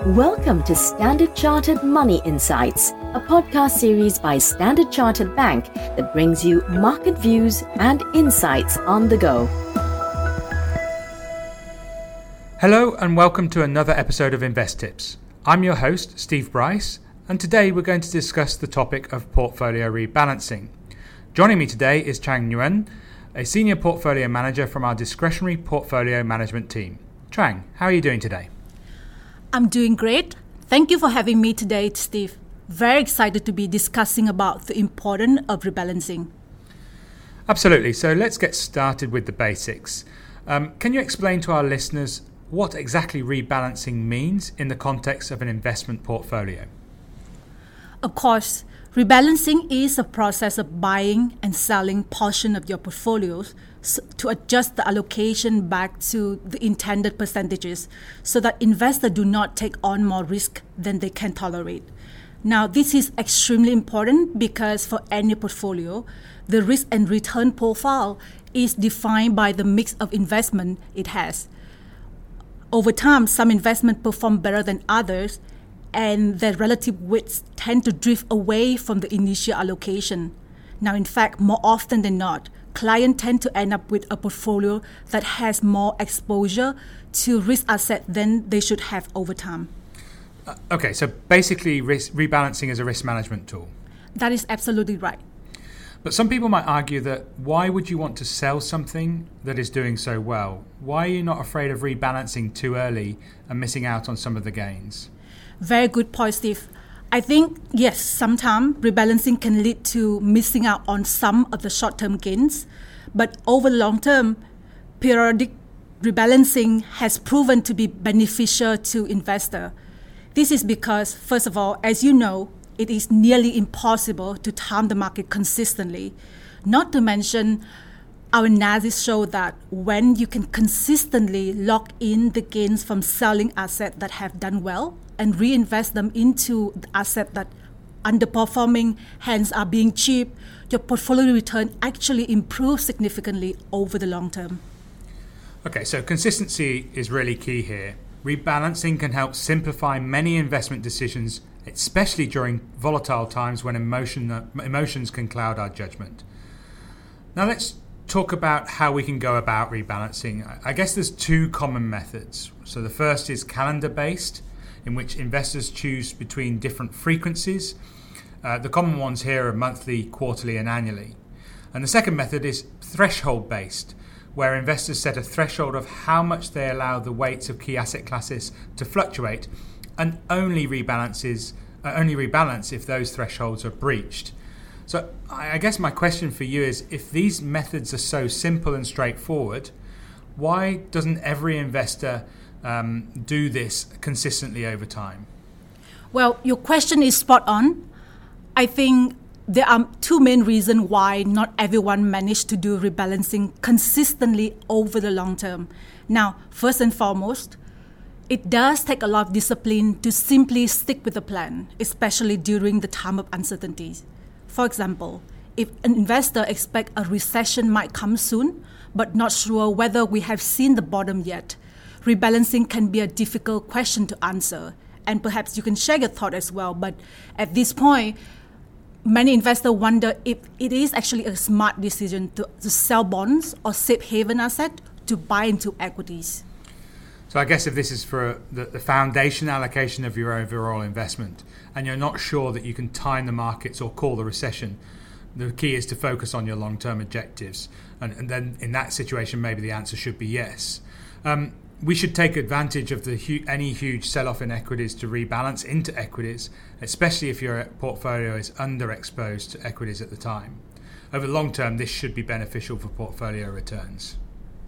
Welcome to Standard Chartered Money Insights, a podcast series by Standard Chartered Bank that brings you market views and insights on the go. Hello and welcome to another episode of Invest Tips. I'm your host, Steve Bryce, and today we're going to discuss the topic of portfolio rebalancing. Joining me today is Trang Nguyen, a senior portfolio manager from our discretionary portfolio management team. Trang, how are you doing today? I'm doing great. Thank you for having me today, Steve. Very excited to be discussing about the importance of rebalancing. Absolutely. So let's get started with the basics. Can you explain to our listeners what exactly rebalancing means in the context of an investment portfolio? Of course, rebalancing is a process of buying and selling portion of your portfolios to adjust the allocation back to the intended percentages so that investors do not take on more risk than they can tolerate. Now, this is extremely important because for any portfolio, the risk and return profile is defined by the mix of investment it has. Over time, some investments perform better than others, and their relative weights tend to drift away from the initial allocation. Now, in fact, more often than not, clients tend to end up with a portfolio that has more exposure to risk assets than they should have over time. Okay, so basically rebalancing is a risk management tool. That is absolutely right. But some people might argue that why would you want to sell something that is doing so well? Why are you not afraid of rebalancing too early and missing out on some of the gains? Very good point, Steve. I think, yes, sometimes rebalancing can lead to missing out on some of the short-term gains. But over the long term, periodic rebalancing has proven to be beneficial to investors. This is because, first of all, as you know, it is nearly impossible to time the market consistently. Not to mention, our analysis show that when you can consistently lock in the gains from selling assets that have done well and reinvest them into the assets that underperforming, hence are being cheap, your portfolio return actually improves significantly over the long term. Okay, so consistency is really key here. Rebalancing can help simplify many investment decisions, especially during volatile times when emotions can cloud our judgment. Now let's talk about how we can go about rebalancing. I guess there's two common methods. So the first is calendar-based, in which investors choose between different frequencies. The common ones here are monthly, quarterly, and annually. And the second method is threshold-based, where investors set a threshold of how much they allow the weights of key asset classes to fluctuate and only rebalance if those thresholds are breached. So I guess my question for you is, if these methods are so simple and straightforward, why doesn't every investor do this consistently over time? Well, your question is spot on. I think there are two main reasons why not everyone managed to do rebalancing consistently over the long term. Now, first and foremost, it does take a lot of discipline to simply stick with a plan, especially during the time of uncertainties. For example, if an investor expects a recession might come soon, but not sure whether we have seen the bottom yet, rebalancing can be a difficult question to answer. And perhaps you can share your thought as well. But at this point, many investors wonder if it is actually a smart decision to sell bonds or safe haven assets to buy into equities. So I guess if this is for the foundation allocation of your overall investment and you're not sure that you can time the markets or call the recession, the key is to focus on your long-term objectives. And then in that situation, maybe the answer should be yes. We should take advantage of any huge sell-off in equities to rebalance into equities, especially if your portfolio is underexposed to equities at the time. Over the long term, this should be beneficial for portfolio returns.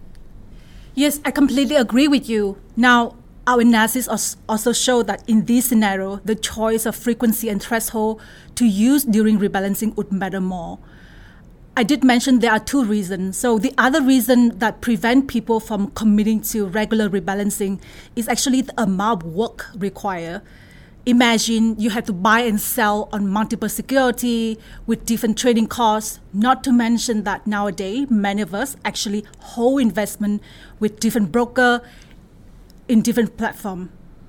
Yes, I completely agree with you. Now, our analysis also show that in this scenario, the choice of frequency and threshold to use during rebalancing would matter more. I did mention there are two reasons. So the other reason that prevent people from committing to regular rebalancing is actually the amount of work required. Imagine you have to buy and sell on multiple security with different trading costs, not to mention that nowadays many of us actually hold investment with different broker in different platforms.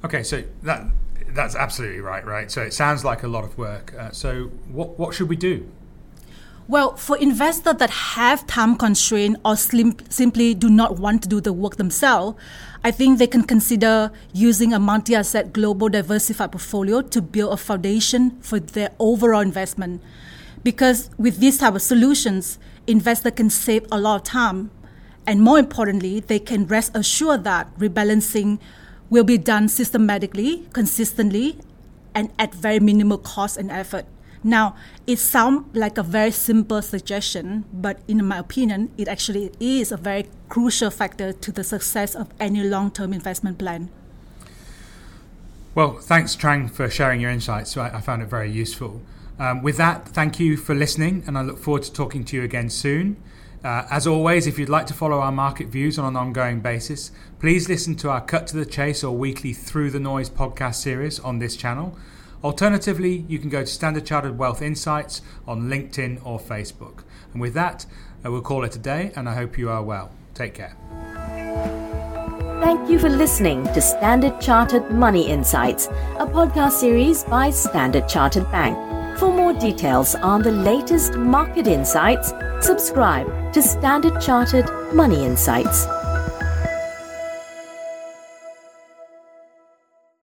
Okay, so that's absolutely right? So it sounds like a lot of work. So what should we do? Well, for investors that have time constraint or simply do not want to do the work themselves, I think they can consider using a multi-asset global diversified portfolio to build a foundation for their overall investment. Because with these type of solutions, investors can save a lot of time. And more importantly, they can rest assured that rebalancing will be done systematically, consistently, and at very minimal cost and effort. Now, it sounds like a very simple suggestion, but in my opinion, it actually is a very crucial factor to the success of any long-term investment plan. Well, thanks, Trang, for sharing your insights. I found it very useful. With that, thank you for listening, and I look forward to talking to you again soon. As always, if you'd like to follow our market views on an ongoing basis, please listen to our Cut to the Chase or weekly Through the Noise podcast series on this channel. Alternatively, you can go to Standard Chartered Wealth Insights on LinkedIn or Facebook. And with that, we'll call it a day, and I hope you are well. Take care. Thank you for listening to Standard Chartered Money Insights, a podcast series by Standard Chartered Bank. For more details on the latest market insights, subscribe to Standard Chartered Money Insights.